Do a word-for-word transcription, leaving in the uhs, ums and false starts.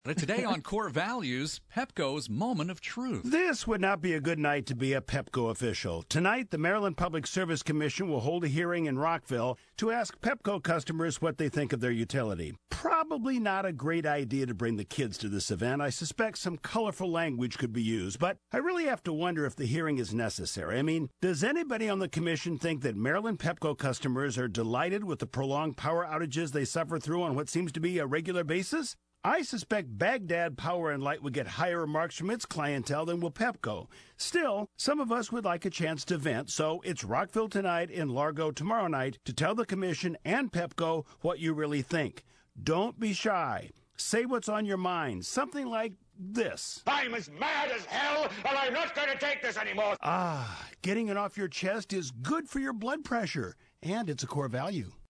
Today on Core Values, Pepco's Moment of Truth. This would not be a good night to be a Pepco official. Tonight, the Maryland Public Service Commission will hold a hearing in Rockville to ask Pepco customers what they think of their utility. Probably not a great idea to bring the kids to this event. I suspect some colorful language could be used, but I really have to wonder if the hearing is necessary. I mean, does anybody on the commission think that Maryland Pepco customers are delighted with the prolonged power outages they suffer through on what seems to be a regular basis? I suspect Baghdad Power and Light would get higher remarks from its clientele than will Pepco. Still, some of us would like a chance to vent, so it's Rockville tonight and Largo tomorrow night to tell the Commission and Pepco what you really think. Don't be shy. Say what's on your mind. Something like this. I'm as mad as hell, and I'm not going to take this anymore. Ah, getting it off your chest is good for your blood pressure, and it's a core value.